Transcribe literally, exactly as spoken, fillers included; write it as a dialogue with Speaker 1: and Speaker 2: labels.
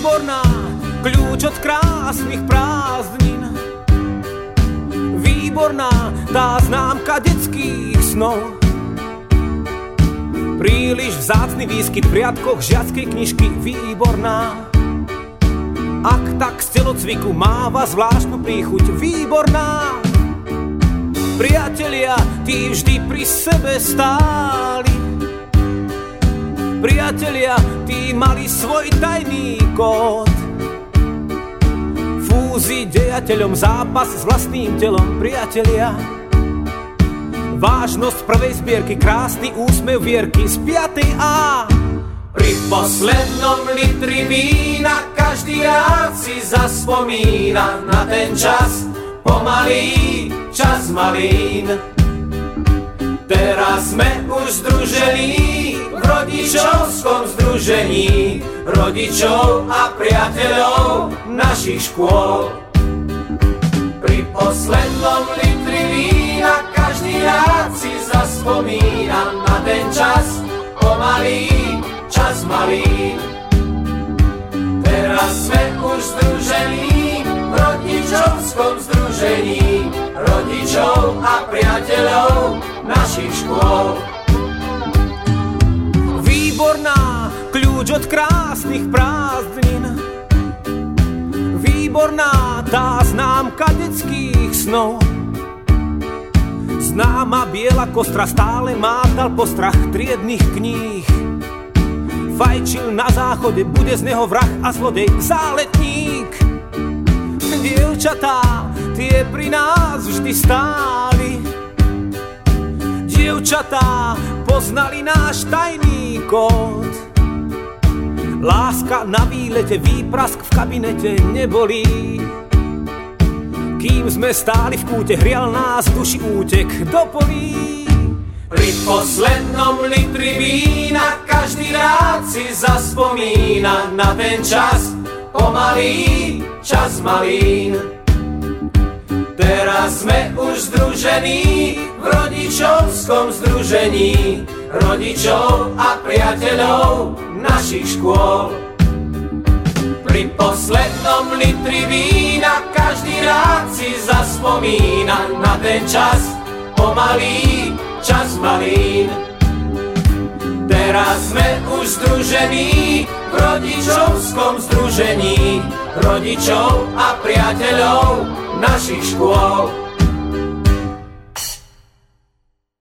Speaker 1: Výborná, kľúč od krásnych prázdnin. Výborná, tá známka detských snov. Príliš vzácny výskyt v riadkoch žiackej knižky. Výborná, ak tak z telocviku máva zvláštnu príchuť. Výborná, priatelia, tí vždy pri sebe stáli. Priatelia, tí mali svoj tajný kód. Fúzi dejateľom zápas s vlastným telom. Priatelia, vážnosť prvej zbierky, krásny úsmev Vierky z piatej A. Pri poslednom litri vína každý rád si zaspomína na ten čas, pomalý čas malín. Teraz sme už združení v rodičovskom združení rodičov a priateľov našich škôl. Pri poslednom litri vína každý rád si zaspomína na ten čas, pomalý čas malín. Teraz sme už združení v rodičovskom združení rodičov a priateľov našich škôl. Výborná, kľúč od krásnych prázdnin. Výborná, tá známka detských snov. Známa biela kostra stále mátal postrach triednych kníh. Fajčil na záchode, bude z neho vrah a zlodej záletník. Dievčatá, tie pri nás vždy stáli. Dievčatá, poznali náš tajný kód. Láska na výlete, výprask v kabinete nebolí. Kým sme stáli v kúte, hrial nás duši útek do polí. Pri poslednom litri vína každý rád si zaspomína na ten čas, pomalý čas malín. Teraz sme už združení v rodičovskom združení rodičov a priateľov našich škôl. Pri poslednom litri vína každý rád si zaspomína na ten čas, pomalý čas malín. Teraz sme už združení v rodičovskom združení rodičov a priateľov našich škôl.